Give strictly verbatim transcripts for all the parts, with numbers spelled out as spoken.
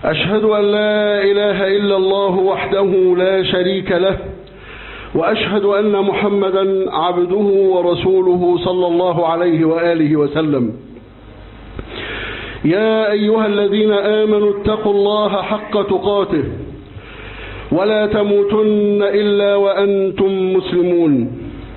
أشهد أن لا إله إلا الله وحده لا شريك له، وأشهد أن محمدا عبده ورسوله صلى الله عليه وآله وسلم. يا أيها الذين آمنوا اتقوا الله حق تقاته ولا تموتن إلا وأنتم مسلمون.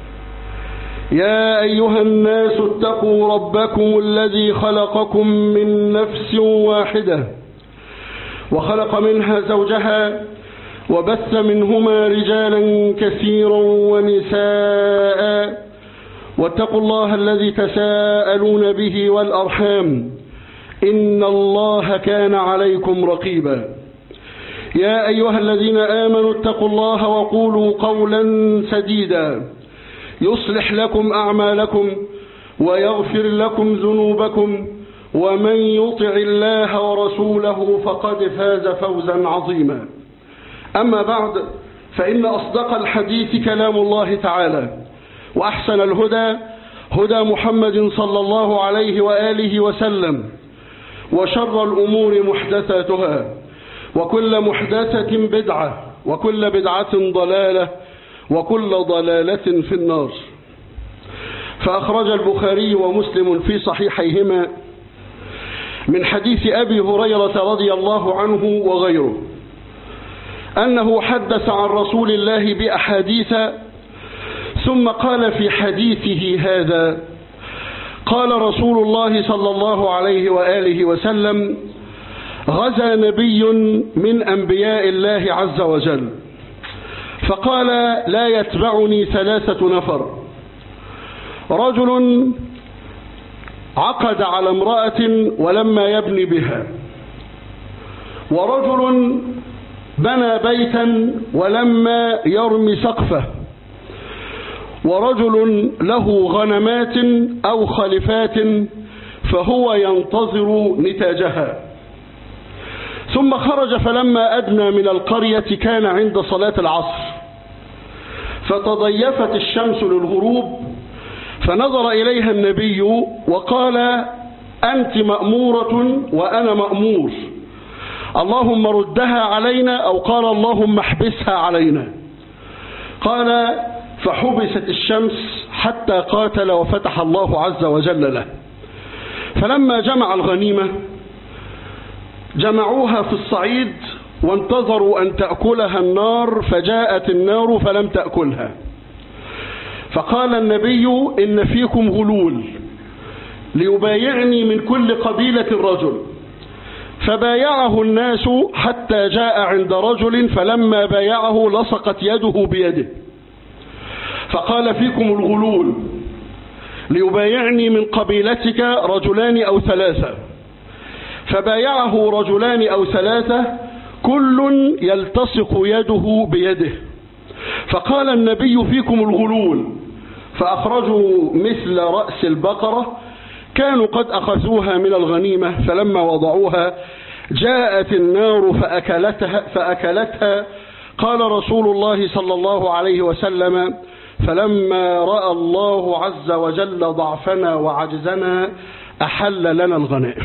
يا أيها الناس اتقوا ربكم الذي خلقكم من نفس واحدة وخلق منها زوجها وبث منهما رجالا كثيرا ونساء، واتقوا الله الذي تساءلون به والأرحام إن الله كان عليكم رقيبا. يا أيها الذين آمنوا اتقوا الله وقولوا قولا سديدا يصلح لكم أعمالكم ويغفر لكم ذنوبكم، ومن يطع الله ورسوله فقد فاز فوزا عظيما. أما بعد، فإن أصدق الحديث كلام الله تعالى، وأحسن الهدى هدى محمد صلى الله عليه وآله وسلم، وشر الأمور محدثاتها، وكل محدثة بدعة، وكل بدعة ضلالة، وكل ضلالة في النار. فأخرج البخاري ومسلم في صحيحيهما من حديث أبي هريرة رضي الله عنه وغيره أنه حدث عن رسول الله بأحاديث، ثم قال في حديثه هذا: قال رسول الله صلى الله عليه وآله وسلم: غزا نبي من أنبياء الله عز وجل، فقال: لا يتبعني ثلاثة نفر: رجل عقد على امرأة ولما يبني بها، ورجل بنى بيتا ولما يرمي سقفه، ورجل له غنمات أو خلفات فهو ينتظر نتاجها. ثم خرج فلما أدنى من القرية كان عند صلاة العصر، فتضيفت الشمس للغروب، فنظر إليها النبي وقال: أنت مأمورة وأنا مأمور، اللهم ردها علينا، أو قال: اللهم احبسها علينا. قال: فحبست الشمس حتى قاتل وفتح الله عز وجل له. فلما جمع الغنيمة جمعوها في الصعيد وانتظروا أن تأكلها النار، فجاءت النار فلم تأكلها. فقال النبي: إن فيكم غلول، ليبايعني من كل قبيلة رجل. فبايعه الناس حتى جاء عند رجل، فلما بايعه لصقت يده بيده، فقال: فيكم الغلول، ليبايعني من قبيلتك رجلان أو ثلاثة. فبايعه رجلان أو ثلاثة كل يلتصق يده بيده، فقال النبي: فيكم الغلول. فأخرجوا مثل رأس البقرة، كانوا قد أخذوها من الغنيمة، فلما وضعوها جاءت النار فأكلتها, فأكلتها. قال رسول الله صلى الله عليه وسلم: فلما رأى الله عز وجل ضعفنا وعجزنا أحل لنا الغنائم.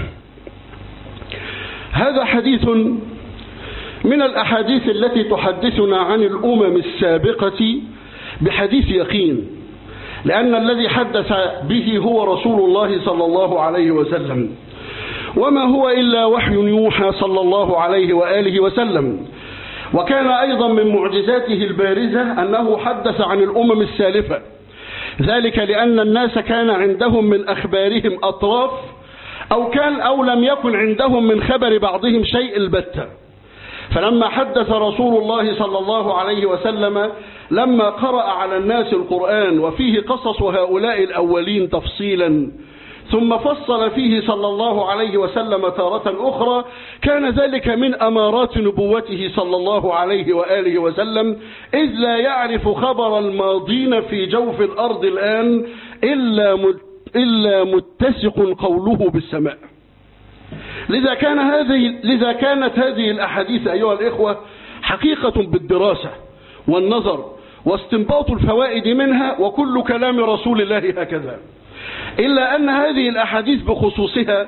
هذا حديث من الأحاديث التي تحدثنا عن الأمم السابقة بحديث يقين، لأن الذي حدث به هو رسول الله صلى الله عليه وسلم، وما هو إلا وحي يوحى صلى الله عليه وآله وسلم. وكان أيضا من معجزاته البارزة أنه حدث عن الأمم السالفة، ذلك لأن الناس كان عندهم من أخبارهم أطراف، أو كان أو لم يكن عندهم من خبر بعضهم شيء البتة. فلما حدث رسول الله صلى الله عليه وسلم لما قرأ على الناس القرآن وفيه قصص هؤلاء الأولين تفصيلا، ثم فصل فيه صلى الله عليه وسلم تارة أخرى، كان ذلك من أمارات نبوته صلى الله عليه وآله وسلم، إذ لا يعرف خبر الماضين في جوف الأرض الآن إلا إلا متسق قوله بالسماء. لذا كان هذه لذا كانت هذه الأحاديث أيها الإخوة حقيقة بالدراسة والنظر واستنباط الفوائد منها، وكل كلام رسول الله هكذا، إلا أن هذه الأحاديث بخصوصها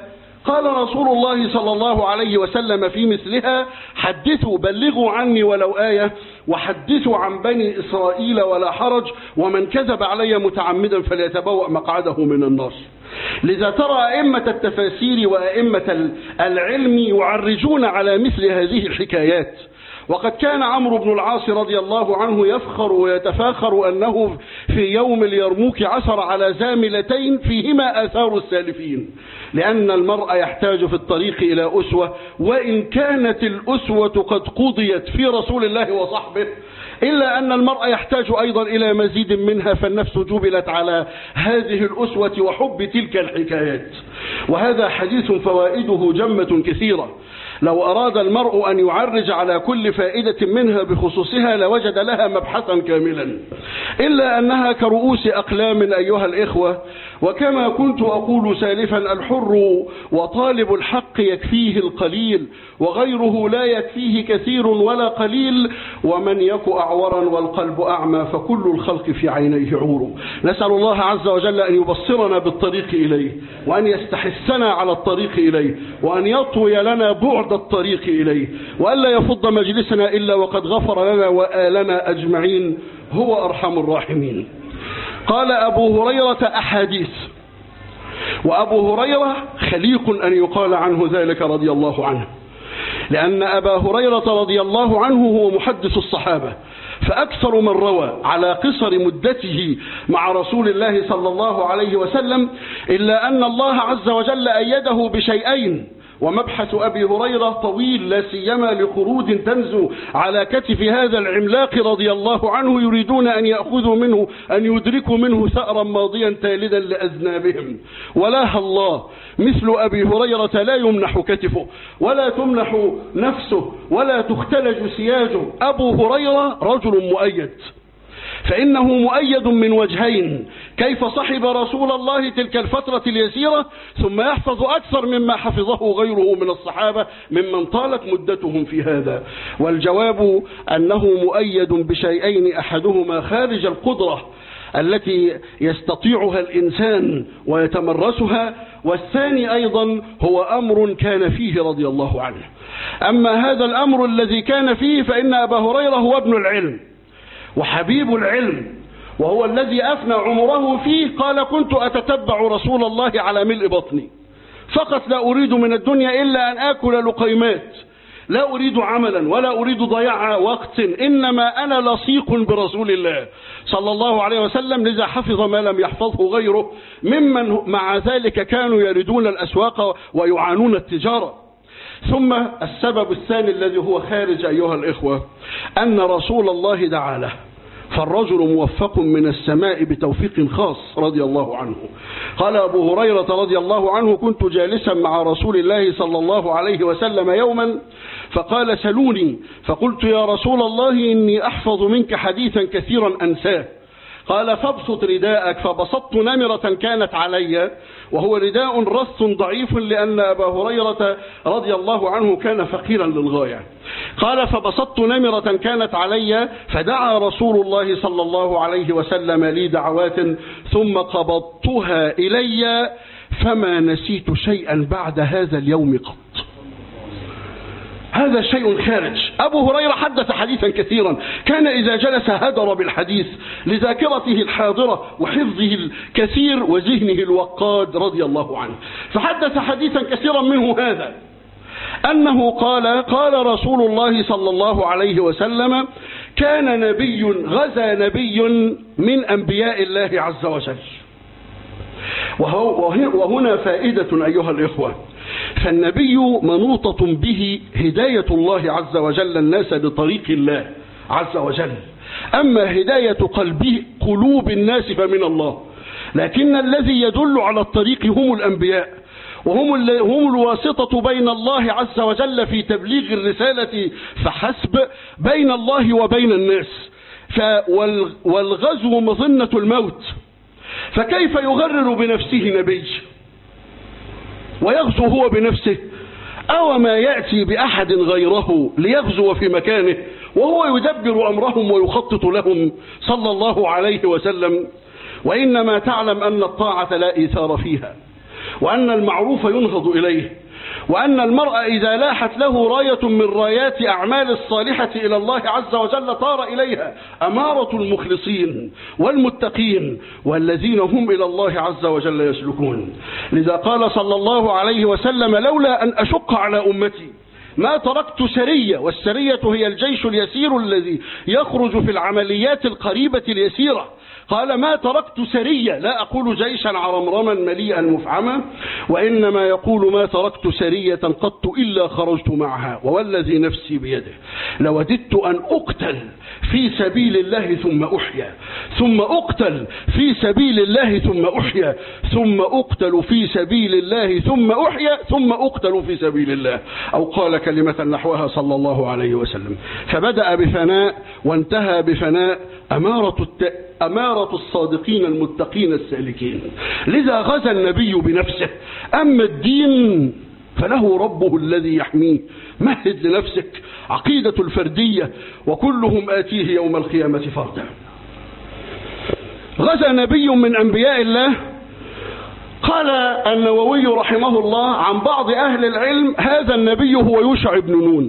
قال رسول الله صلى الله عليه وسلم في مثلها: حدثوا بلغوا عني ولو آية، وحدثوا عن بني إسرائيل ولا حرج، ومن كذب علي متعمدا فليتبوأ مقعده من النار. لذا ترى أئمة التفاسير وأئمة العلم يعرجون على مثل هذه الحكايات. وقد كان عمرو بن العاص رضي الله عنه يفخر ويتفاخر أنه في يوم اليرموك عثر على زاملتين فيهما آثار السالفين، لأن المرء يحتاج في الطريق إلى أسوة، وإن كانت الأسوة قد قضيت في رسول الله وصحبه، إلا أن المرء يحتاج أيضا إلى مزيد منها، فالنفس جبلت على هذه الأسوة وحب تلك الحكايات. وهذا حديث فوائده جمة كثيرة، لو أراد المرء أن يعرج على كل فائدة منها بخصوصها لوجد لها مبحثا كاملا، إلا أنها كرؤوس أقلام أيها الإخوة. وكما كنت أقول سالفا: الحر وطالب الحق يكفيه القليل، وغيره لا يكفيه كثير ولا قليل، ومن يك أعورا والقلب أعمى فكل الخلق في عينيه عور. نسأل الله عز وجل أن يبصرنا بالطريق إليه، وأن يستحثنا على الطريق إليه، وأن يطوي لنا بعد الطريق إليه، وألا يفض مجلسنا إلا وقد غفر لنا وآلنا أجمعين، هو أرحم الراحمين. قال أبو هريرة: أحاديث. وأبو هريرة خليق أن يقال عنه ذلك رضي الله عنه، لأن أبا هريرة رضي الله عنه هو محدث الصحابة، فأكثر من روى على قصر مدته مع رسول الله صلى الله عليه وسلم، إلا أن الله عز وجل أيده بشيئين. ومبحث أبي هريرة طويل، لا سيما لخروج تنزو على كتف هذا العملاق رضي الله عنه، يريدون أن يأخذوا منه، أن يدركوا منه ثأرا ماضيا تالدا لأذنابهم. ولا الله مثل أبي هريرة لا يمنح كتفه ولا تمنح نفسه ولا تختلج سياجه. أبو هريرة رجل مؤيد، فإنه مؤيد من وجهين: كيف صحب رسول الله تلك الفترة اليسيرة ثم يحفظ أكثر مما حفظه غيره من الصحابة ممن طالت مدتهم في هذا. والجواب أنه مؤيد بشيئين: أحدهما خارج القدرة التي يستطيعها الإنسان ويتمرسها، والثاني أيضا هو أمر كان فيه رضي الله عنه. أما هذا الأمر الذي كان فيه فإن أبا هريرة هو ابن العلم وحبيب العلم، وهو الذي أفنى عمره فيه. قال: كنت أتتبع رسول الله على ملء بطني، فقط لا أريد من الدنيا إلا أن آكل لقيمات، لا أريد عملا ولا أريد ضياع وقت، إنما أنا لصيق برسول الله صلى الله عليه وسلم. لذا حفظ ما لم يحفظه غيره، ممن مع ذلك كانوا يردون الأسواق ويعانون التجارة. ثم السبب الثاني الذي هو خارج أيها الإخوة، أن رسول الله دعا له، فالرجل موفق من السماء بتوفيق خاص رضي الله عنه. قال أبو هريرة رضي الله عنه: كنت جالسا مع رسول الله صلى الله عليه وسلم يوما، فقال: سلوني. فقلت: يا رسول الله إني أحفظ منك حديثا كثيرا أنساه. قال: فابسط رداءك. فبسطت نمرة كانت علي، وهو رداء رص ضعيف، لأن أبا هريرة رضي الله عنه كان فقيرا للغاية. قال: فبسطت نمرة كانت علي، فدعا رسول الله صلى الله عليه وسلم لي دعوات، ثم قبضتها إلي، فما نسيت شيئا بعد هذا اليوم قط. هذا شيء خارج. أبو هريرة حدث حديثا كثيرا، كان إذا جلس هدر بالحديث لذاكرته الحاضرة وحفظه الكثير وذهنه الوقاد رضي الله عنه. فحدث حديثا كثيرا منه هذا، أنه قال: قال رسول الله صلى الله عليه وسلم: كان نبي غزا نبي من أنبياء الله عز وجل. وهنا فائدة أيها الإخوة، فالنبي منوطة به هداية الله عز وجل الناس لطريق الله عز وجل، أما هداية قلبه قلوب الناس فمن الله، لكن الذي يدل على الطريق هم الأنبياء، وهم هم الواسطة بين الله عز وجل في تبليغ الرسالة فحسب، بين الله وبين الناس. والغزو مظنة الموت، فكيف يغرر بنفسه نبي ويغزو هو بنفسه؟ أو ما يأتي بأحد غيره ليغزو في مكانه وهو يدبر أمرهم ويخطط لهم صلى الله عليه وسلم. وإنما تعلم أن الطاعة لا إيثار فيها، وأن المعروف ينهض إليه، وأن المرء إذا لاحت له راية من رايات أعمال الصالحة إلى الله عز وجل طار إليها. أمارة المخلصين والمتقين والذين هم إلى الله عز وجل يسلكون. لذا قال صلى الله عليه وسلم: لولا أن أشق على أمتي ما تركت سرية، والسرية هي الجيش اليسير الذي يخرج في العمليات القريبة اليسيرة. قال: ما تركت سرية، لا أقول جيشا عرمرما مليئا مفعما، وإنما يقول: ما تركت سرية قط إلا خرجت معها، ووالذي نفسي بيده لوددت أن أقتل في سبيل الله ثم أحيا، ثم أقتل في سبيل الله ثم أحيا، ثم أقتل في سبيل الله ثم أحيا، ثم أقتل في سبيل الله، أو قال كلمة نحوها صلى الله عليه وسلم. فبدأ بفناء وانتهى بفناء، أمارة الت... أمارة الصادقين المتقين السالكين. لذا غزا النبي بنفسه. أما الدين فله ربه الذي يحميه. مهد لنفسك عقيدة الفردية، وكلهم آتيه يوم القيامة فردا. غزا نبي من أنبياء الله. قال النووي رحمه الله عن بعض أهل العلم: هذا النبي هو يوشع بن نون.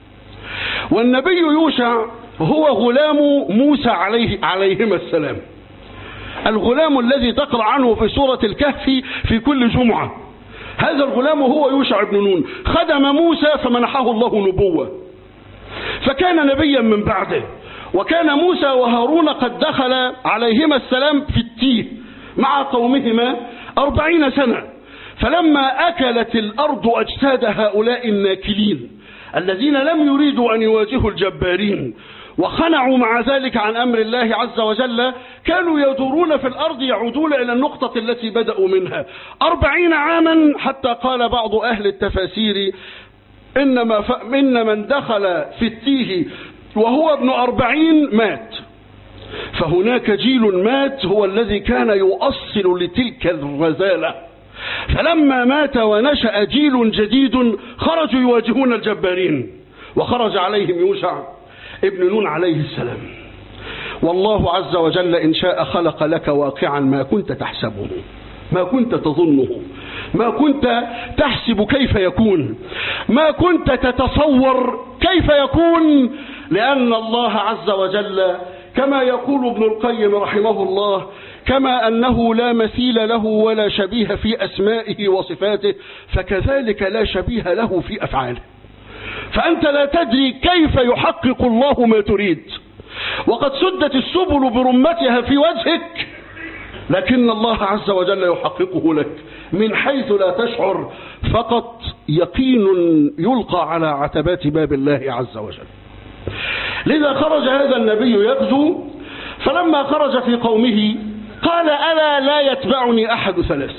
والنبي يوشع هو غلام موسى عليه عليهما السلام، الغلام الذي تقرأ عنه في سورة الكهف في كل جمعة. هذا الغلام هو يوشع بن نون، خدم موسى فمنحه الله نبوة، فكان نبيا من بعده. وكان موسى وهارون قد دخل عليهما السلام في التيه مع قومهما أربعين سنة، فلما أكلت الأرض أجساد هؤلاء الناكلين الذين لم يريدوا أن يواجهوا الجبارين وخنعوا مع ذلك عن أمر الله عز وجل، كانوا يدورون في الأرض يعودون إلى النقطة التي بدأوا منها أربعين عاما، حتى قال بعض أهل التفاسير: إنما ف... إن من دخل في التيه وهو ابن أربعين مات. فهناك جيل مات هو الذي كان يؤصل لتلك الرذالة، فلما مات ونشأ جيل جديد خرجوا يواجهون الجبارين، وخرج عليهم يوشع ابن نون عليه السلام. والله عز وجل إن شاء خلق لك واقعا ما كنت تحسبه، ما كنت تظنه، ما كنت تحسب كيف يكون، ما كنت تتصور كيف يكون، لأن الله عز وجل كما يقول ابن القيم رحمه الله: كما أنه لا مثيل له ولا شبيه في أسمائه وصفاته، فكذلك لا شبيه له في أفعاله. فأنت لا تدري كيف يحقق الله ما تريد، وقد سدت السبل برمتها في وجهك، لكن الله عز وجل يحققه لك من حيث لا تشعر، فقط يقين يلقى على عتبات باب الله عز وجل. لذا خرج هذا النبي يغزو، فلما خرج في قومه قال: ألا لا يتبعني أحد ثلاث.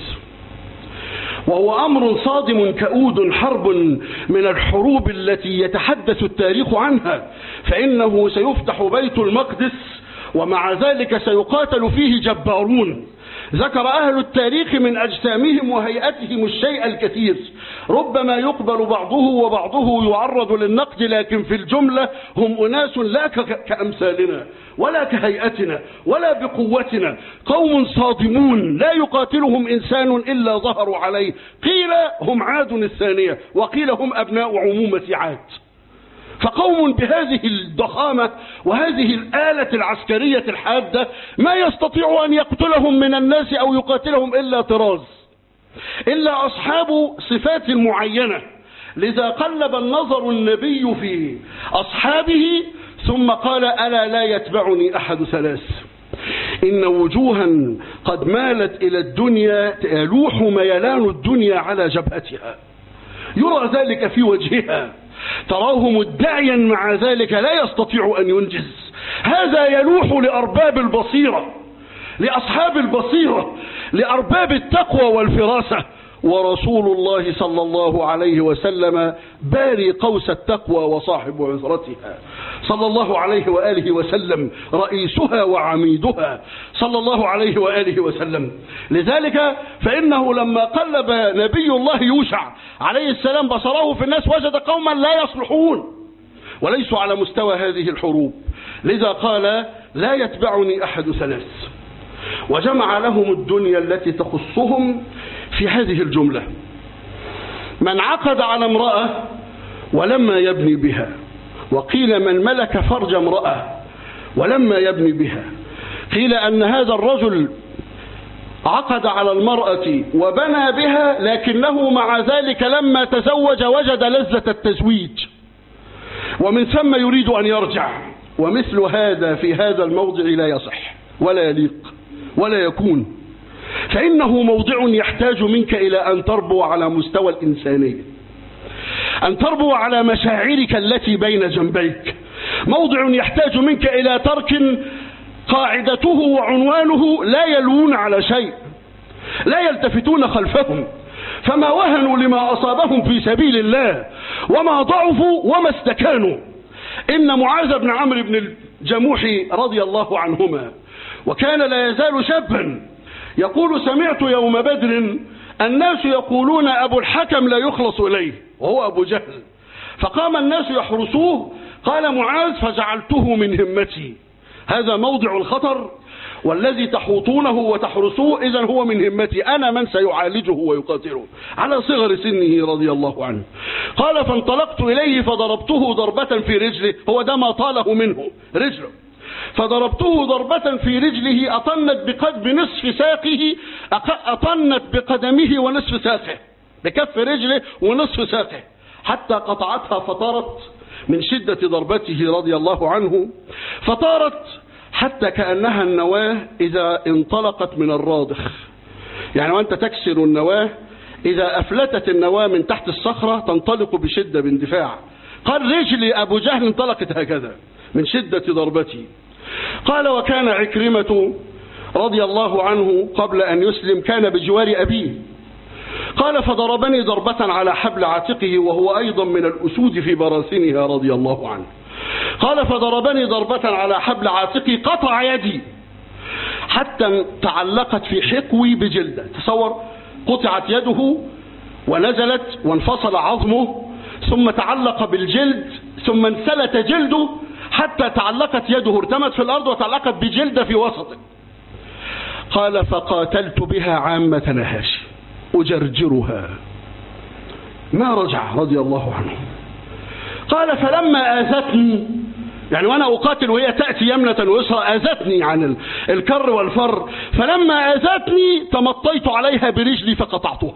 وهو أمر صادم كؤود، حرب من الحروب التي يتحدث التاريخ عنها، فإنه سيفتح بيت المقدس ومع ذلك سيقاتل فيه جبارون. ذكر أهل التاريخ من أجسامهم وهيئتهم الشيء الكثير، ربما يقبل بعضه وبعضه يعرض للنقد، لكن في الجملة هم أناس لا كأمثالنا ولا كهيئتنا ولا بقوتنا، قوم صادمون لا يقاتلهم إنسان إلا ظهروا عليه. قيل هم عاد الثانية، وقيل هم أبناء عمومة عاد. فقوم بهذه الضخامة وهذه الآلة العسكرية الحادة ما يستطيع أن يقتلهم من الناس أو يقاتلهم إلا طراز، إلا أصحاب صفات معينة. لذا قلب النظر النبي في أصحابه ثم قال: ألا لا يتبعني أحد ثلاث. إن وجوها قد مالت إلى الدنيا يلوح ميلان الدنيا على جبهتها، يرى ذلك في وجهها، تراه مدعيا مع ذلك لا يستطيع أن ينجز. هذا يلوح لأرباب البصيرة، لأصحاب البصيرة، لأرباب التقوى والفراسة. ورسول الله صلى الله عليه وسلم باري قوس التقوى وصاحب عذرتها صلى الله عليه وآله وسلم، رئيسها وعميدها صلى الله عليه وآله وسلم. لذلك فإنه لما قلب نبي الله يوشع عليه السلام بصره في الناس وجد قوما لا يصلحون وليسوا على مستوى هذه الحروب. لذا قال: لا يتبعني أحد ثلاث. وجمع لهم الدنيا التي تخصهم في هذه الجملة: من عقد على امرأة ولما يبني بها، وقيل من ملك فرج امرأة ولما يبني بها. قيل أن هذا الرجل عقد على المرأة وبنى بها، لكنه مع ذلك لما تزوج وجد لذة التزويج، ومن ثم يريد أن يرجع. ومثل هذا في هذا الموضع لا يصح ولا يليق ولا يكون، فإنه موضع يحتاج منك إلى أن تربو على مستوى الإنسانية، أن تربو على مشاعرك التي بين جنبيك، موضع يحتاج منك إلى ترك قاعدته وعنوانه لا يلوون على شيء، لا يلتفتون خلفهم، فما وهنوا لما أصابهم في سبيل الله، وما ضعفوا وما استكانوا. إن معاذ بن عمرو بن الجموح رضي الله عنهما وكان لا يزال شابا يقول: سمعت يوم بدر الناس يقولون أبو الحكم لا يخلص إليه، وهو أبو جهل، فقام الناس يحرسوه. قال معاذ: فجعلته من همتي. هذا موضع الخطر، والذي تحوطونه وتحرسوه إذن هو من همتي، أنا من سيعالجه ويقاتله، على صغر سنه رضي الله عنه. قال: فانطلقت إليه فضربته ضربة في رجله، هو ده ما طاله منه رجله، فضربته ضربة في رجله أطنت بقد بنصف ساقه، أطنت بقدمه ونصف ساقه، بكف رجله ونصف ساقه، حتى قطعتها فطارت من شدة ضربته رضي الله عنه، فطارت حتى كأنها النواة إذا انطلقت من الرادخ. يعني وأنت تكسر النواة، إذا أفلتت النواة من تحت الصخرة تنطلق بشدة باندفاع. قال: رجل أبو جهل انطلقت هكذا من شدة ضربتي. قال: وكان عكرمة رضي الله عنه قبل أن يسلم كان بجوار أبيه. قال: فضربني ضربة على حبل عاتقه، وهو أيضا من الأسود في براثنها رضي الله عنه. قال: فضربني ضربة على حبل عاتقي قطع يدي حتى تعلقت في حقوي بجلده. تصور، قطعت يده ونزلت وانفصل عظمه، ثم تعلق بالجلد، ثم انسلت جلده حتى تعلقت يده، ارتمت في الأرض وتعلقت بجلده في وسطه. قال: فقاتلت بها عامة نهاشي أجرجرها، ما رجع رضي الله عنه. قال: فلما آذتني، يعني وأنا أقاتل وهي تأتي يمنة ويسرى، آذتني عن الكر والفر، فلما آذتني تمطيت عليها برجلي فقطعتها.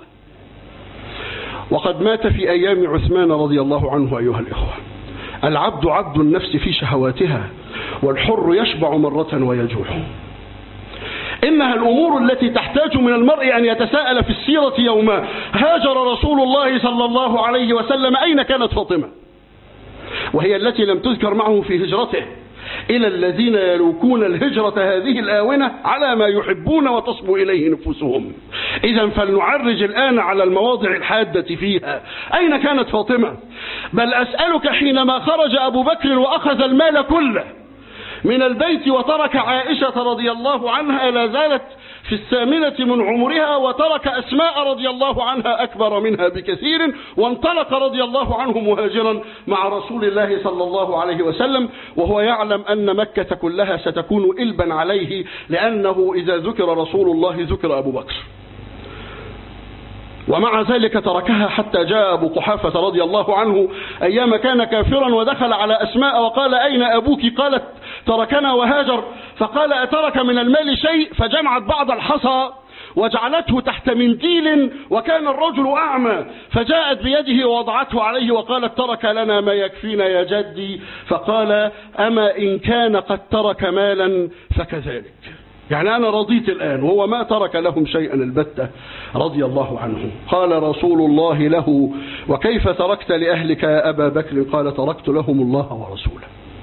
وقد مات في أيام عثمان رضي الله عنه. أيها الإخوة، العبد عبد النفس في شهواتها، والحر يشبع مرة ويجوع. إنها الأمور التي تحتاج من المرء أن يتساءل في السيرة. يوم هاجر رسول الله صلى الله عليه وسلم أين كانت فاطمة؟ وهي التي لم تذكر معه في هجرته، إلى الذين يلوكون الهجرة هذه الآونة على ما يحبون وتصبو إليه نفوسهم. إذن فلنعرج الآن على المواضع الحادة فيها. أين كانت فاطمة؟ بل أسألك، حينما خرج أبو بكر وأخذ المال كله من البيت وترك عائشة رضي الله عنها لا زالت في الثامنة من عمرها، وترك أسماء رضي الله عنها أكبر منها بكثير، وانطلق رضي الله عنه مهاجرا مع رسول الله صلى الله عليه وسلم، وهو يعلم أن مكة كلها ستكون إلبا عليه، لأنه إذا ذكر رسول الله ذكر أبو بكر. ومع ذلك تركها حتى جاء أبو قحافة رضي الله عنه أيام كان كافرا، ودخل على أسماء وقال: أين أبوك؟ قالت: تركنا وهاجر. فقال: أترك من المال شيء؟ فجمعت بعض الحصى وجعلته تحت منديل، وكان الرجل أعمى، فجاءت بيده ووضعته عليه وقالت: ترك لنا ما يكفينا يا جدي. فقال: أما إن كان قد ترك مالا فكذلك. يعني أنا رضيت الآن، وهو ما ترك لهم شيئا البتة رضي الله عنه. قال رسول الله له: وكيف تركت لأهلك يا أبا بكر؟ قال: تركت لهم الله ورسوله.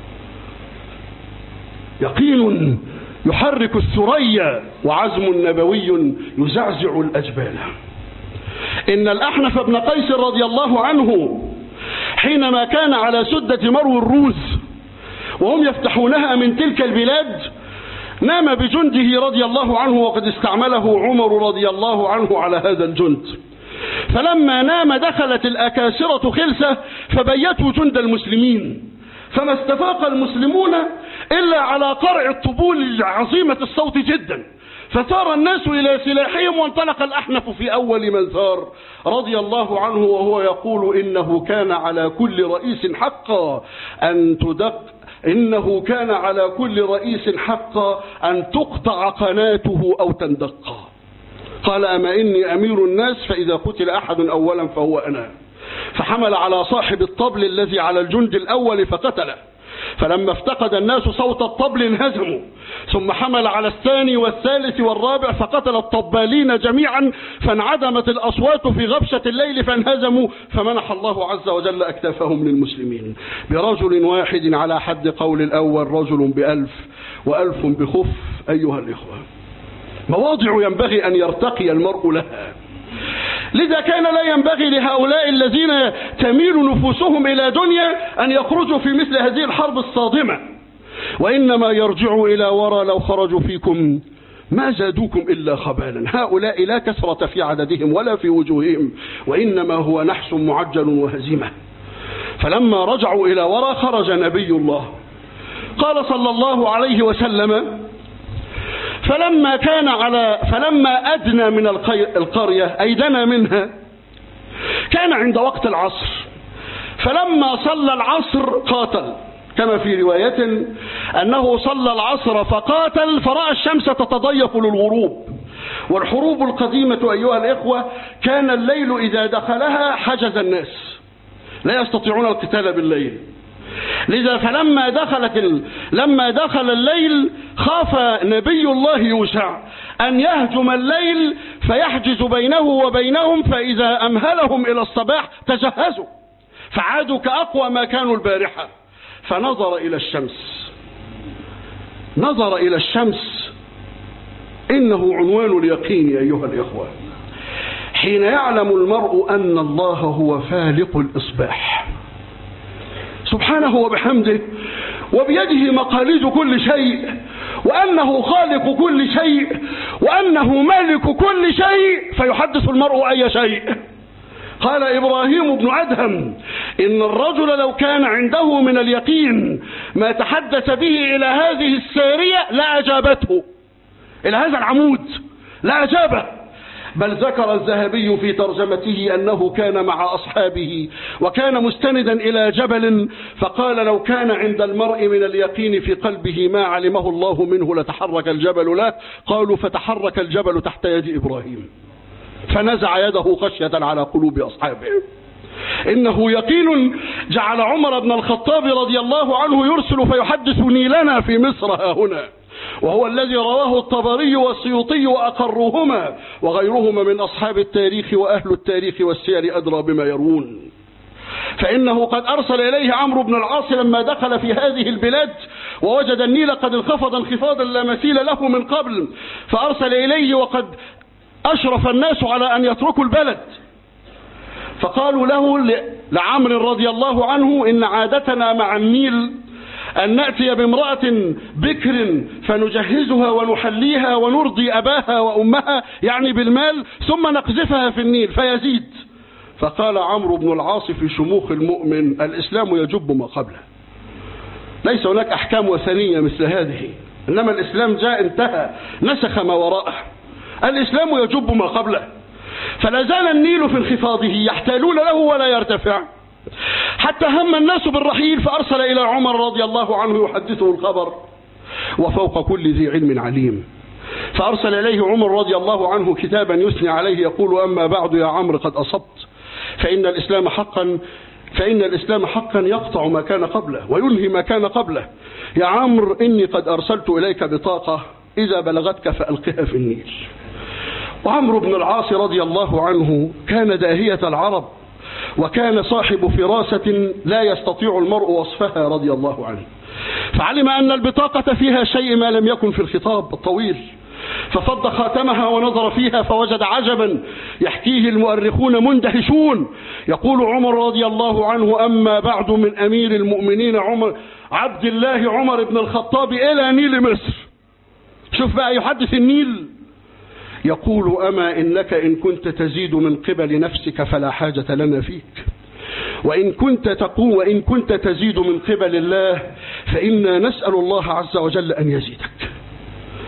يقين يحرك الثريا، وعزم نبوي يزعزع الأجبال. إن الأحنف بن قيس رضي الله عنه حينما كان على سدة مرو الروس وهم يفتحونها من تلك البلاد، نام بجنده رضي الله عنه، وقد استعمله عمر رضي الله عنه على هذا الجند. فلما نام دخلت الأكاسرة خلسة فبيتوا جند المسلمين، فما استفاق المسلمون إلا على قرع الطبول العظيمة الصوت جدا، فثار الناس إلى سلاحهم، وانطلق الأحنف في أول من ثار رضي الله عنه وهو يقول إنه كان على كل رئيس حقا أن تدق إنه كان على كل رئيس حقا أن تقطع قناته أو تندق. قال أما إني أمير الناس فإذا قتل أحد أولا فهو أنا. فحمل على صاحب الطبل الذي على الجند الأول فقتله، فلما افتقد الناس صوت الطبل انهزموا، ثم حمل على الثاني والثالث والرابع فقتل الطبالين جميعا، فانعدمت الأصوات في غبشة الليل فانهزموا، فمنح الله عز وجل أكتافهم للمسلمين برجل واحد على حد قول الأول، رجل بألف وألف بخف. أيها الإخوة، مواضع ينبغي أن يرتقي المرء لها، لذا كان لا ينبغي لهؤلاء الذين تميل نفوسهم إلى دنيا أن يخرجوا في مثل هذه الحرب الصادمة، وإنما يرجعوا إلى وراء لو خرجوا فيكم ما زادوكم إلا خبالا. هؤلاء لا كثرة في عددهم ولا في وجوههم، وإنما هو نحس معجل وهزيمة. فلما رجعوا إلى وراء خرج نبي الله، قال صلى الله عليه وسلم فلما كان على فلما أدنى من القرية أي دنا منها كان عند وقت العصر، فلما صلى العصر قاتل، كما في رواية أنه صلى العصر فقاتل فرأى الشمس تتضيق للغروب. والحروب القديمة أيها الإخوة كان الليل إذا دخلها حجز الناس، لا يستطيعون القتال بالليل، لذا فلما دخلت ال... لما دخل الليل خاف نبي الله يوشع أن يهجم الليل فيحجز بينه وبينهم، فإذا أمهلهم إلى الصباح تجهزوا فعادوا كأقوى ما كانوا البارحة. فنظر إلى الشمس نظر إلى الشمس إنه عنوان اليقين أيها الإخوة. حين يعلم المرء أن الله هو فالق الإصباح سبحانه وبحمده وبيده مقاليد كل شيء، وأنه خالق كل شيء، وأنه مالك كل شيء، فيحدث المرء أي شيء. قال إبراهيم بن أدهم إن الرجل لو كان عنده من اليقين ما تحدث به إلى هذه السارية لا أجابته، إلى هذا العمود لا أجابه. بل ذكر الذهبي في ترجمته أنه كان مع أصحابه وكان مستندا إلى جبل، فقال لو كان عند المرء من اليقين في قلبه ما علمه الله منه لتحرك الجبل له. قالوا فتحرك الجبل تحت يد إبراهيم فنزع يده خشية على قلوب أصحابه. إنه يقين جعل عمر بن الخطاب رضي الله عنه يرسل فيحدث نيلنا في مصر ها هنا، وهو الذي رواه الطبري والسيوطي وأقروهما وغيرهما من أصحاب التاريخ وأهل التاريخ والسير أدرى بما يروون. فإنه قد أرسل إليه عمرو بن العاص لما دخل في هذه البلاد ووجد النيل قد انخفض انخفاضا لا مثيل له من قبل، فأرسل إليه وقد أشرف الناس على أن يتركوا البلد، فقالوا له لعمرو رضي الله عنه إن عادتنا مع النيل أن نأتي بامرأة بكر فنجهزها ونحليها ونرضي أباها وأمها يعني بالمال، ثم نقذفها في النيل فيزيد. فقال عمرو بن العاص في شموخ المؤمن الإسلام يجب ما قبله، ليس هناك أحكام وثنية مثل هذه، إنما الإسلام جاء انتهى نسخ ما وراءه، الإسلام يجب ما قبله. فلا زال النيل في انخفاضه يحتالون له ولا يرتفع، حتى هم الناس بالرحيل فأرسل إلى عمر رضي الله عنه يحدثه الخبر، وفوق كل ذي علم عليم. فأرسل إليه عمر رضي الله عنه كتابا يثني عليه يقول أما بعد يا عمرو قد أصبت، فإن الإسلام حقا فإن الإسلام حقا يقطع ما كان قبله وينهي ما كان قبله. يا عمرو إني قد أرسلت إليك بطاقة إذا بلغتك فألقها في النيل. وعمرو بن العاص رضي الله عنه كان داهية العرب، وكان صاحب فراسة لا يستطيع المرء وصفها رضي الله عنه، فعلم أن البطاقة فيها شيء ما لم يكن في الخطاب الطويل، ففض خاتمها ونظر فيها فوجد عجبا يحكيه المؤرخون مندهشون. يقول عمر رضي الله عنه أما بعد من أمير المؤمنين عمر عبد الله عمر بن الخطاب إلى نيل مصر. شوف بقى يحدث النيل، يقول أما إنك إن كنت تزيد من قبل نفسك فلا حاجة لنا فيك، وإن كنت تقوم وإن كنت تزيد من قبل الله فإنا نسأل الله عز وجل أن يزيدك.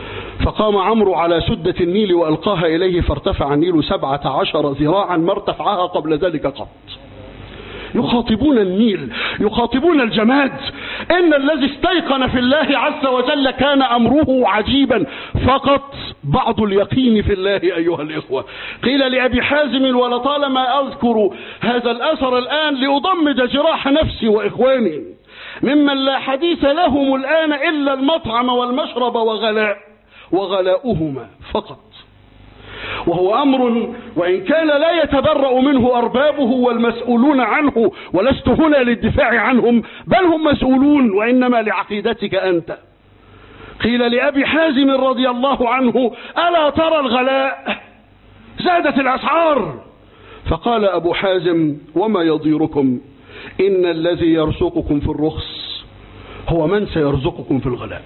فقام عمرو على سدة النيل وألقاها إليه فارتفع النيل سبعة عشر ذراعا ما ارتفعها قبل ذلك قط. يخاطبون النيل، يخاطبون الجماد. إن الذي استيقن في الله عز وجل كان أمره عجيبا، فقط بعض اليقين في الله أيها الإخوة. قيل لأبي حازم ولطالما أذكر هذا الأثر الآن لأضمد جراح نفسي وإخواني ممن لا حديث لهم الآن إلا المطعم والمشرب وغلاء وغلاؤهما فقط، وهو أمر وإن كان لا يتبرأ منه أربابه والمسؤولون عنه، ولست هنا للدفاع عنهم بل هم مسؤولون، وإنما لعقيدتك أنت. قيل لأبي حازم رضي الله عنه: ألا ترى الغلاء؟ زادت الأسعار. فقال أبو حازم: وما يضيركم؟ إن الذي يرزقكم في الرخص هو من سيرزقكم في الغلاء.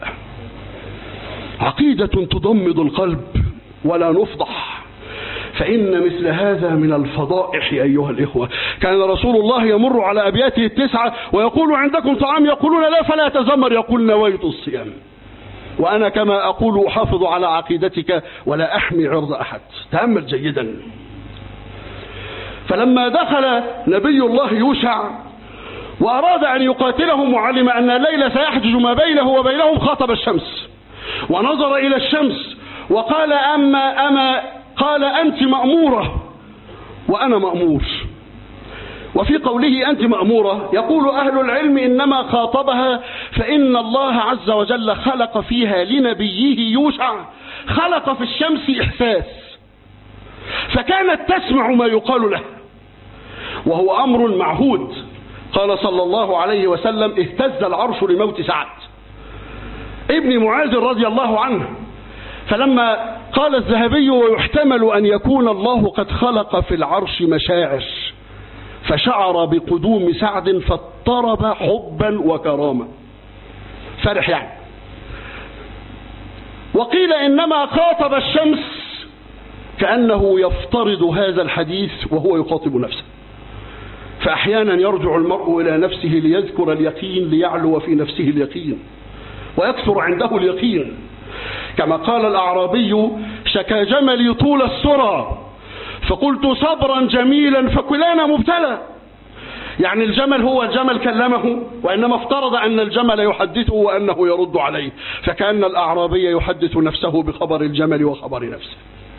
عقيدة تضمد القلب ولا نفضح، فإن مثل هذا من الفضائح أيها الإخوة. كان رسول الله يمر على أبياته التسعة ويقول: عندكم طعام؟ يقولون: لا. فلا تزمر. يقول: نويت الصيام. وأنا كما أقول أحافظ على عقيدتك ولا أحمي عرض أحد. تأمل جيدا. فلما دخل نبي الله يوشع وأراد أن يقاتلهم وعلم أن الليل سيحجز ما بينه وبينهم، خاطب الشمس ونظر إلى الشمس وقال: أما أما قال: أنت مأمورة وأنا مأمور. وفي قوله أنت مأمورة يقول أهل العلم إنما خاطبها فإن الله عز وجل خلق فيها لنبيه يوشع، خلق في الشمس إحساس، فكانت تسمع ما يقال له، وهو أمر معهود. قال صلى الله عليه وسلم: اهتز العرش لموت سعد ابن معاذ رضي الله عنه. فلما قال الذهبي: ويحتمل أن يكون الله قد خلق في العرش مشاعر، فشعر بقدوم سعد فاضطرب حبا وكرامة، فرح يعني. وقيل إنما خاطب الشمس كأنه يفترض هذا الحديث وهو يخاطب نفسه. فأحيانا يرجع المرء إلى نفسه ليذكر اليقين ليعلو في نفسه اليقين ويكثر عنده اليقين. كما قال الأعرابي: شكى جملي طول السرى فقلت صبرا جميلا فكلانا مبتلى. يعني الجمل هو الجمل كلمه، وإنما افترض أن الجمل يحدثه وأنه يرد عليه، فكأن الأعرابي يحدث نفسه بخبر الجمل وخبر نفسه.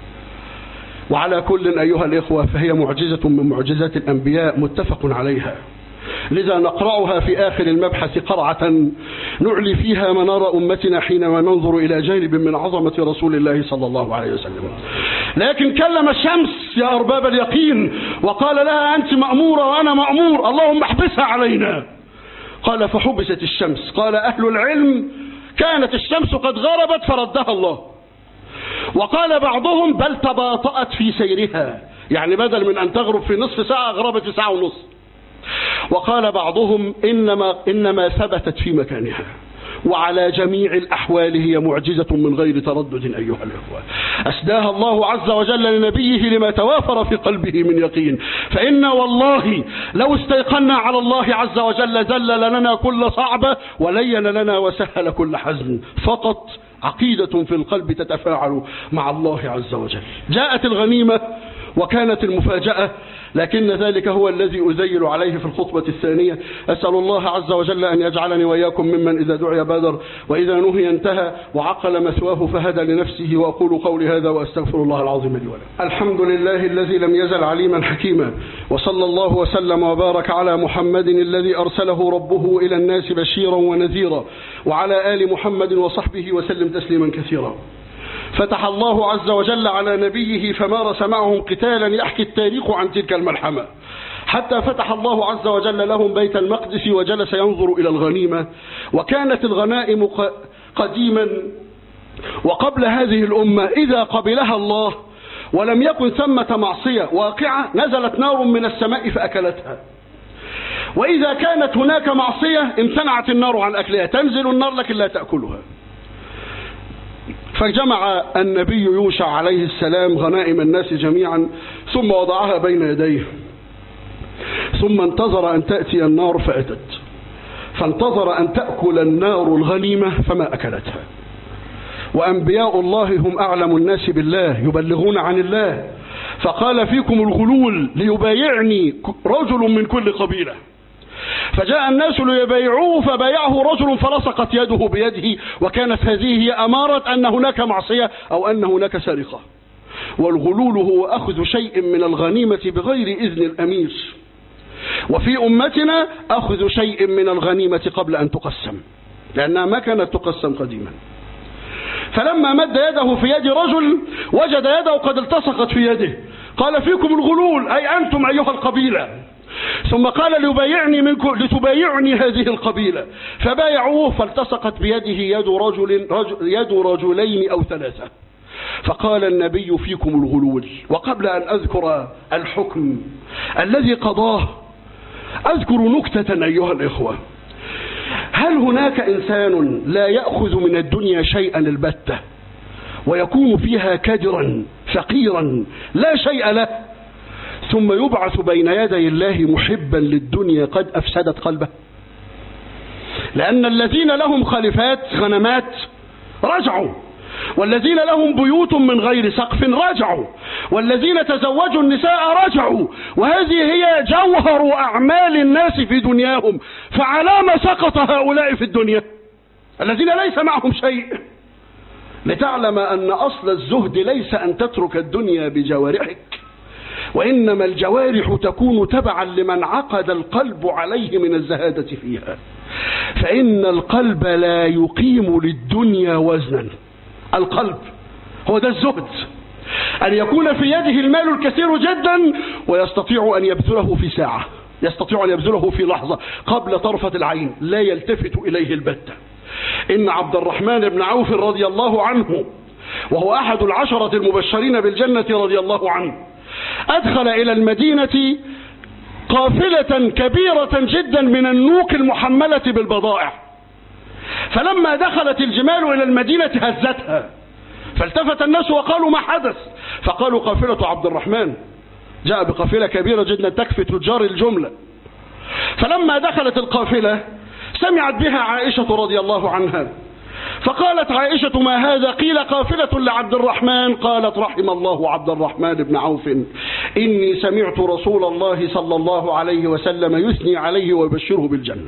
وعلى كل أيها الإخوة فهي معجزة من معجزات الأنبياء متفق عليها، لذا نقرأها في آخر المبحث قرعة نعلي فيها منار أمتنا حينما ننظر إلى جانب من عظمة رسول الله صلى الله عليه وسلم. لكن كلم الشمس يا أرباب اليقين وقال لها: أنت مأمورة وأنا مأمور، اللهم احبسها علينا. قال: فحبست الشمس. قال أهل العلم: كانت الشمس قد غربت فردها الله. وقال بعضهم: بل تباطأت في سيرها، يعني بدل من أن تغرب في نصف ساعة غربت في ساعة ونصف. وقال بعضهم: إنما, إنما ثبتت في مكانها. وعلى جميع الأحوال هي معجزة من غير تردد أيها الأخوة، أسداها الله عز وجل لنبيه لما توافر في قلبه من يقين. فإن والله لو استيقنا على الله عز وجل ذلل لنا كل صعبة ولين لنا وسهل كل حزن، فقط عقيدة في القلب تتفاعل مع الله عز وجل. جاءت الغنيمة وكانت المفاجأة، لكن ذلك هو الذي أزيل عليه في الخطبة الثانية. أسأل الله عز وجل أن يجعلني وإياكم ممن إذا دعي بادر وإذا نهي انتهى وعقل مثواه فهدى لنفسه. وأقول قولي هذا وأستغفر الله العظيم لي ولكم. الحمد لله الذي لم يزل عليما حكيما، وصلى الله وسلم وبارك على محمد الذي أرسله ربه إلى الناس بشيرا ونذيرا، وعلى آل محمد وصحبه وسلم تسليما كثيرا. فتح الله عز وجل على نبيه فمارس معهم قتالا يحكي التاريخ عن تلك الملحمة، حتى فتح الله عز وجل لهم بيت المقدس وجلس ينظر إلى الغنيمة. وكانت الغنائم قديما وقبل هذه الأمة إذا قبلها الله ولم يكن ثمة معصية واقعة نزلت نار من السماء فأكلتها، وإذا كانت هناك معصية امتنعت النار عن أكلها، تنزل النار لكن لا تأكلها. فجمع النبي يوشع عليه السلام غنائم الناس جميعا ثم وضعها بين يديه، ثم انتظر أن تأتي النار فأتت، فانتظر أن تأكل النار الغنيمة فما أكلتها. وأنبياء الله هم أعلم الناس بالله يبلغون عن الله، فقال فيكم الغلول ليبايعني رجل من كل قبيلة، فجاء الناس ليبايعوه فبايعه رجل فلصقت يده بيده، وكانت هذه هي أمارة أن هناك معصية أو أن هناك سرقة. والغلول هو أخذ شيء من الغنيمة بغير إذن الأمير، وفي أمتنا أخذ شيء من الغنيمة قبل أن تقسم، لأنها ما كانت تقسم قديما. فلما مد يده في يد رجل وجد يده قد التصقت في يده، قال فيكم الغلول أي أنتم أيها القبيلة، ثم قال ليبايعني منكم لتبايعني هذه القبيلة، فبايعوه فالتصقت بيده يد رجل, رجل يد رجلين أو ثلاثة، فقال النبي فيكم الغلول. وقبل أن أذكر الحكم الذي قضاه أذكر نكتة أيها الإخوة. هل هناك إنسان لا يأخذ من الدنيا شيئا البتة ويكون فيها كدرا فقيرا لا شيء له، ثم يبعث بين يدي الله محبا للدنيا قد أفسدت قلبه؟ لأن الذين لهم خلفات غنمات رجعوا، والذين لهم بيوت من غير سقف رجعوا، والذين تزوجوا النساء رجعوا، وهذه هي جوهر أعمال الناس في دنياهم. فعلام سقط هؤلاء في الدنيا الذين ليس معهم شيء؟ لتعلم أن أصل الزهد ليس أن تترك الدنيا بجوارحك، وإنما الجوارح تكون تبعا لمن عقد القلب عليه من الزهادة فيها، فإن القلب لا يقيم للدنيا وزنا. القلب هو ده الزهد، أن يكون في يده المال الكثير جدا ويستطيع أن يبذله في ساعة، يستطيع أن يبذله في لحظة قبل طرفة العين، لا يلتفت إليه البتة. إن عبد الرحمن بن عوف رضي الله عنه، وهو أحد العشرة المبشرين بالجنة رضي الله عنه، أدخل إلى المدينة قافلة كبيرة جدا من النوك المحملة بالبضائع، فلما دخلت الجمال إلى المدينة هزتها، فالتفت الناس وقالوا ما حدث؟ فقالوا قافلة عبد الرحمن جاء بقافلة كبيرة جدا تكفي تجار الجملة. فلما دخلت القافلة سمعت بها عائشة رضي الله عنها، فقالت عائشة ما هذا؟ قيل قافلة لعبد الرحمن. قالت رحم الله عبد الرحمن بن عوف، إني سمعت رسول الله صلى الله عليه وسلم يثني عليه ويبشره بالجنة.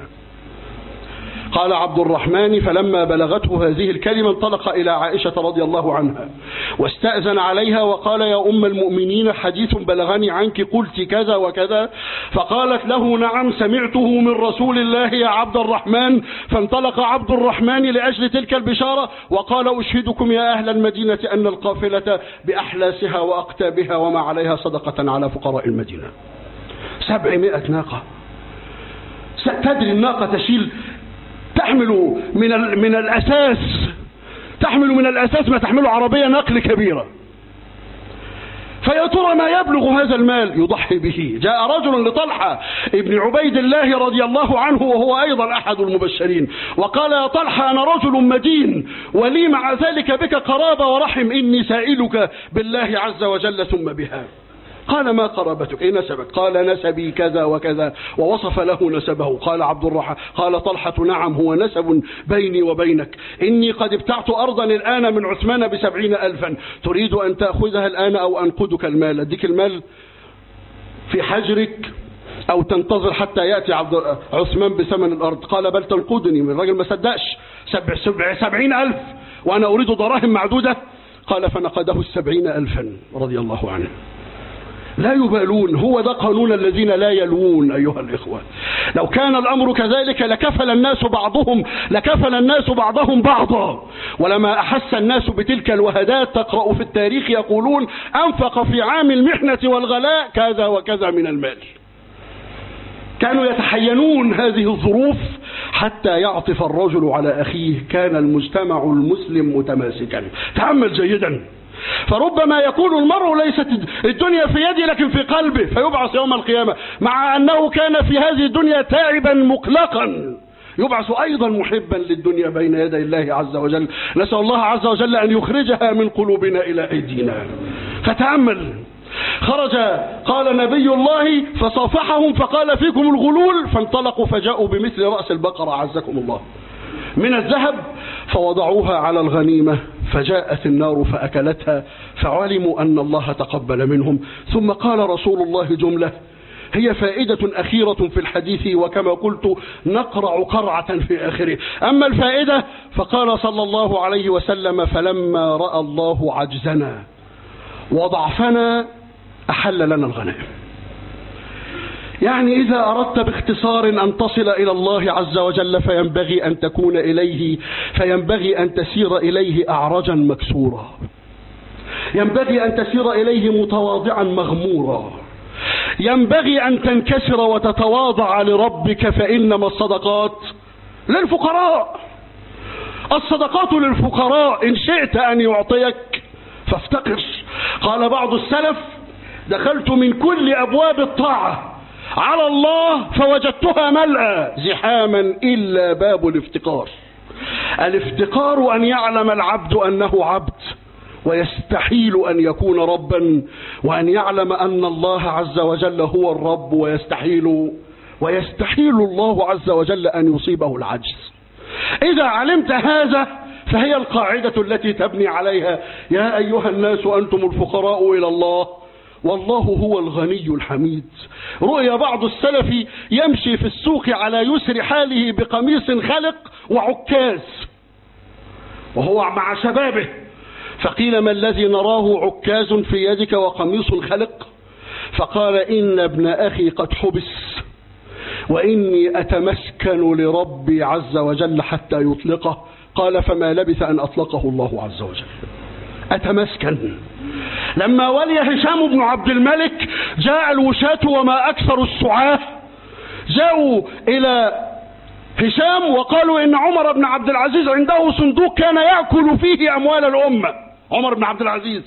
قال عبد الرحمن فلما بلغته هذه الكلمة انطلق إلى عائشة رضي الله عنها واستأذن عليها وقال يا أم المؤمنين حديث بلغني عنك قلت كذا وكذا، فقالت له نعم سمعته من رسول الله يا عبد الرحمن. فانطلق عبد الرحمن لأجل تلك البشارة وقال أشهدكم يا أهل المدينة أن القافلة بأحلاسها وأقتابها وما عليها صدقة على فقراء المدينة. سبعمائة ناقة. تدري الناقة تشيل تحمل من من الأساس تحمل من الأساس ما تحمله عربية نقل كبيرة. فيا ترى ما يبلغ هذا المال يضحي به. جاء رجل لطلحة ابن عبيد الله رضي الله عنه وهو أيضا أحد المبشرين وقال يا طلحة أنا رجل مدين ولي مع ذلك بك قرابة ورحم، إني سائلك بالله عز وجل ثم بها. قال ما قرابتك؟ ايه نسبك؟ قال نسبي كذا وكذا ووصف له نسبه. قال عبد الرحمن قال طلحة نعم هو نسب بيني وبينك، إني قد ابتعت أرضا الآن من عثمان بسبعين ألفا، تريد أن تأخذها الآن أو أنقذك المال؟ أديك المال في حجرك أو تنتظر حتى يأتي عبد عثمان بثمن الأرض؟ قال بل تنقذني. الراجل ما صدقش، سبع سبع سبعين ألف وأنا أريد دراهم معدودة. قال فنقده السبعين ألفا رضي الله عنه. لا يبالون، هو ده قانون الذين لا يلوون أيها الإخوة. لو كان الأمر كذلك لكفل الناس بعضهم لكفل الناس بعضهم بعضا، ولما أحس الناس بتلك الوهدات تقرأ في التاريخ يقولون أنفق في عام المحنة والغلاء كذا وكذا من المال. كانوا يتحينون هذه الظروف حتى يعطف الرجل على أخيه. كان المجتمع المسلم متماسكا. تأمل جيدا، فربما يكون المرء ليست الدنيا في يده لكن في قلبه، فيبعث يوم القيامة مع أنه كان في هذه الدنيا تائبا مقلقا، يبعث أيضا محبا للدنيا بين يدي الله عز وجل. نسأل الله عز وجل أن يخرجها من قلوبنا إلى أيدينا. فتأمل، خرج قال نبي الله فصافحهم فقال فيكم الغلول، فانطلقوا فجاءوا بمثل رأس البقرة عزكم الله من الذهب فوضعوها على الغنيمة فجاءت النار فأكلتها فعلموا أن الله تقبل منهم. ثم قال رسول الله جملة هي فائدة أخيرة في الحديث، وكما قلت نقرع قرعة في آخره. أما الفائدة فقال صلى الله عليه وسلم فلما رأى الله عجزنا وضعفنا أحل لنا الغنائم. يعني إذا أردت باختصار أن تصل إلى الله عز وجل فينبغي أن تكون إليه فينبغي أن تسير إليه أعرجا مكسورا، ينبغي أن تسير إليه متواضعا مغمورا، ينبغي أن تنكسر وتتواضع لربك، فإنما الصدقات للفقراء، الصدقات للفقراء، إن شئت أن يعطيك فافتقر. قال بعض السلف دخلت من كل أبواب الطاعة على الله فوجدتها ملأى زحاما إلا باب الافتقار. الافتقار أن يعلم العبد أنه عبد ويستحيل أن يكون ربا، وأن يعلم أن الله عز وجل هو الرب، ويستحيل ويستحيل الله عز وجل أن يصيبه العجز. إذا علمت هذا فهي القاعدة التي تبني عليها يا أيها الناس أنتم الفقراء إلى الله والله هو الغني الحميد. رؤيا بعض السلف يمشي في السوق على يسر حاله بقميص خلق وعكاز وهو مع شبابه، فقيل ما الذي نراه عكاز في يدك وقميص خلق؟ فقال إن ابن أخي قد حبس وإني أتمسكن لربي عز وجل حتى يطلقه. قال فما لبث أن أطلقه الله عز وجل. أتمسكن. لما ولي هشام بن عبد الملك جاء الوشاة وما أكثر السعاة جاءوا إلى هشام وقالوا إن عمر بن عبد العزيز عنده صندوق كان يأكل فيه أموال الأمة، عمر بن عبد العزيز.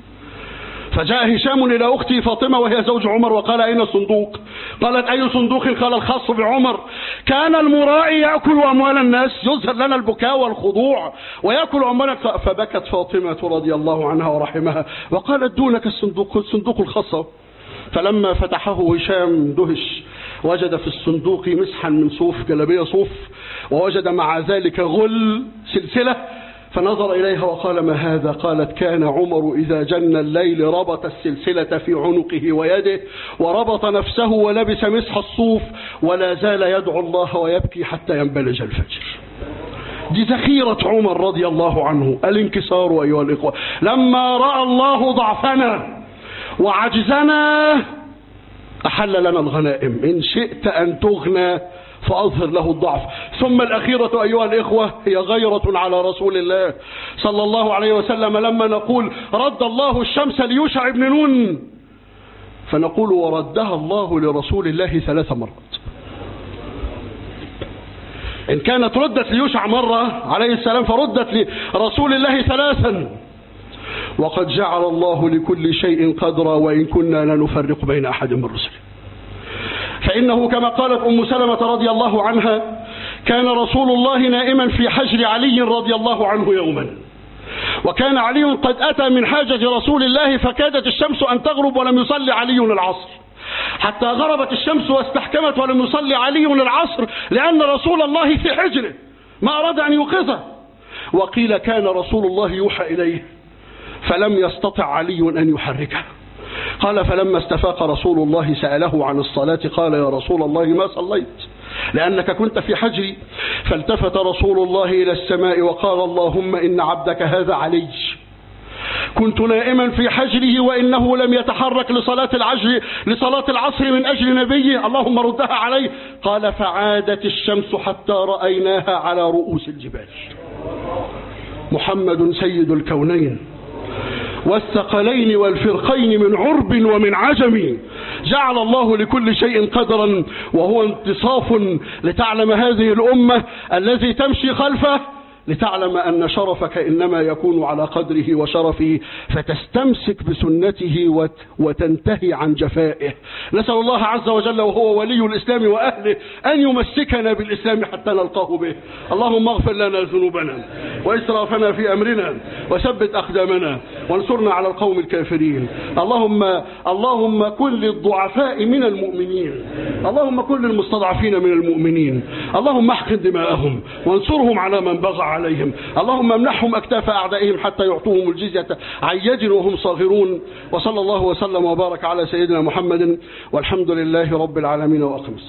فجاء هشام إلى أختي فاطمة وهي زوج عمر وقال أين الصندوق؟ قالت أي صندوق؟ قال الخاص بعمر. كان المراعي يأكل أموال الناس، يظهر لنا البكاء والخضوع ويأكل أموال. فبكت فاطمة رضي الله عنها ورحمها وقالت دونك الصندوق، الصندوق الخاص. فلما فتحه هشام دهش، وجد في الصندوق مسحا من صوف، جلبية صوف، ووجد مع ذلك غل سلسلة، فنظر إليها وقال ما هذا؟ قالت كان عمر إذا جن الليل ربط السلسلة في عنقه ويده وربط نفسه ولبس مسح الصوف ولا زال يدعو الله ويبكي حتى ينبلج الفجر. دي ذخيرة عمر رضي الله عنه، الانكسار أيها الإخوة. لما رأى الله ضعفنا وعجزنا أحل لنا الغنائم. إن شئت أن تغنى فأظهر له الضعف. ثم الأخيرة أيها الإخوة هي غيرة على رسول الله صلى الله عليه وسلم. لما نقول رد الله الشمس ليوشع بن نون فنقول وردها الله لرسول الله ثلاث مرات. إن كانت ردت ليوشع مرة عليه السلام فردت لرسول الله ثلاثا. وقد جعل الله لكل شيء قدرا وإن كنا لنفرق بين أحد من رسله. فإنه كما قالت أم سلمة رضي الله عنها كان رسول الله نائما في حجر علي رضي الله عنه يوما، وكان علي قد أتى من حاجة رسول الله فكادت الشمس أن تغرب ولم يصلي علي العصر، حتى غربت الشمس واستحكمت ولم يصلي علي العصر لأن رسول الله في حجره ما أراد أن يوقظه. وقيل كان رسول الله يوحى إليه فلم يستطع علي أن يحركه. قال فلما استفاق رسول الله سأله عن الصلاة قال يا رسول الله ما صليت لأنك كنت في حجري. فالتفت رسول الله إلى السماء وقال اللهم إن عبدك هذا علي كنت نائما في حجره وإنه لم يتحرك لصلاة العجر لصلاة العصر من أجل نبيه، اللهم ردها عليه. قال فعادت الشمس حتى رأيناها على رؤوس الجبال. محمد سيد الكونين والثقلين والفرقين من عرب ومن عجم، جعل الله لكل شيء قدرا وهو انتصاف لتعلم هذه الأمة الذي تمشي خلفه لتعلم أن شرفك إنما يكون على قدره وشرفه فتستمسك بسنته وتنتهي عن جفائه. نسأل الله عز وجل وهو ولي الإسلام وأهله أن يمسكنا بالإسلام حتى نلقاه به. اللهم اغفر لنا ذنوبنا وإسرافنا في أمرنا وثبت أقدامنا وانصرنا على القوم الكافرين. اللهم اللهم كن للضعفاء من المؤمنين، اللهم كن للمستضعفين من المؤمنين، اللهم احقن دماءهم وانصرهم على من بغى عليهم، اللهم امنحهم أكتاف أعدائهم حتى يعطوهم الجزية عن يد وهم صاغرون. وصلى الله وسلم وبارك على سيدنا محمد، والحمد لله رب العالمين. وأقم الصلاة.